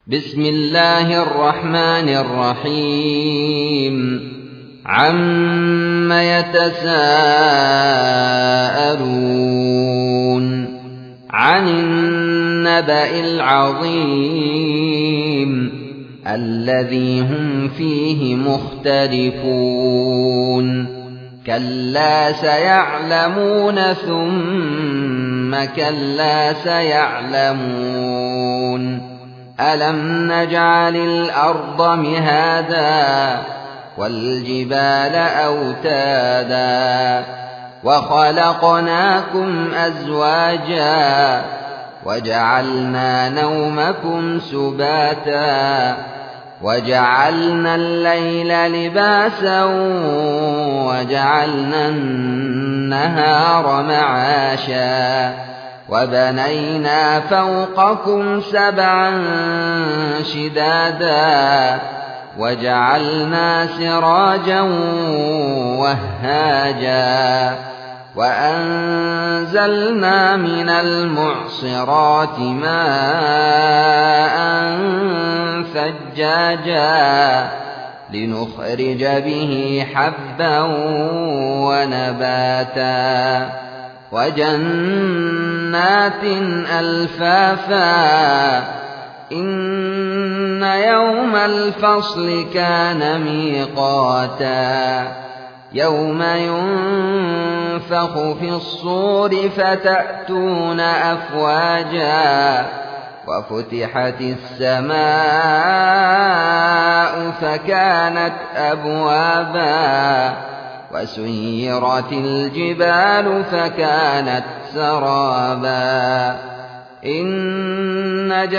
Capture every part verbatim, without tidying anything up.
بسم الله الرحمن الرحيم عم يتساءلون عن النبأ العظيم الذي هم فيه مختلفون كلا سيعلمون ثم كلا سيعلمون ألم نجعل الأرض مهادا والجبال أوتادا وخلقناكم أزواجا وجعلنا نومكم سباتا وجعلنا الليل لباسا وجعلنا النهار معاشا وبنينا فوقكم سبعا شدادا وجعلنا سراجا وهاجا وأنزلنا من المعصرات ماء ثجاجا لنخرج به حبا ونباتا وجنات ألفافا إن يوم الفصل كان ميقاتا يوم ينفخ في الصور فتأتون أفواجا وفتحت السماء فكانت أبوابا وسيرت الجبال فكانت سرابا إن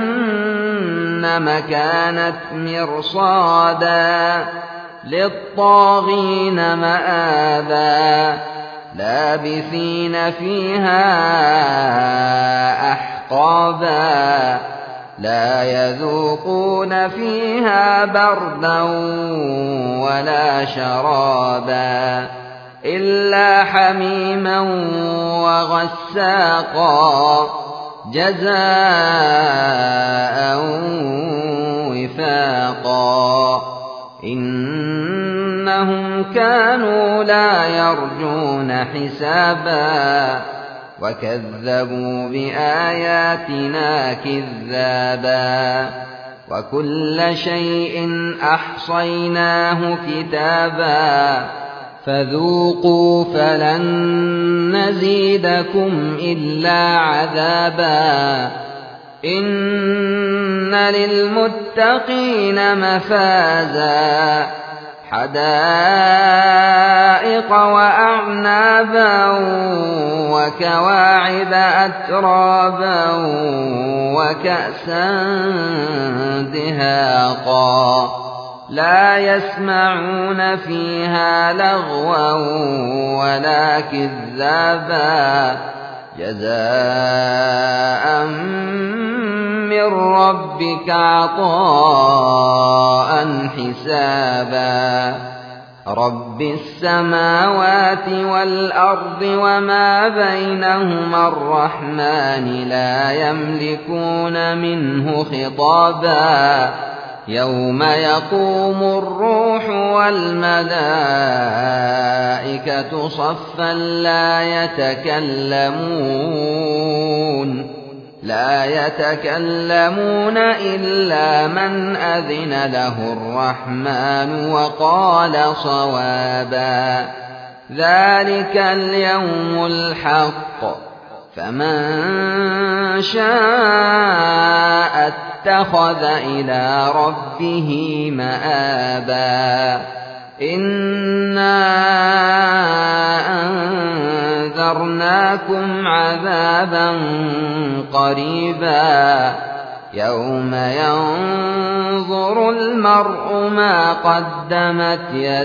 جهنم كانت مرصادا للطاغين مآبا لابثين فيها أحقابا لا يذوقون فيها بردا ولا شرابا إلا حميما وغساقا جزاء وفاقا إنهم كانوا لا يرجون حسابا وكذبوا بآياتنا كذابا وكل شيء أحصيناه كتابا فذوقوا فلن نزيدكم إلا عذابا إن للمتقين مفازا حدائق وأعنابا وكواعب أترابا وكأسا دهاقا لا يسمعون فيها لغوا ولا كذابا جزاء من ربك عطاء حسابا رب السماوات والأرض وما بينهما الرحمن لا يملكون منه خطابا يوم يقوم الروح والملائكة صفا لا يتكلمون لا يتكلمون إلا من أذن له الرحمن وقال صوابا ذلك اليوم الحق فمن شاء اتخذ إلى ربه مآبا إنا أنذرناكم عذابا قريبا يوم ينظر المرء ما قدمت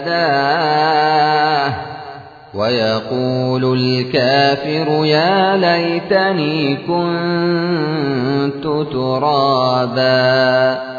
يداه ويقول الكافر يا ليتني كنت ترابا.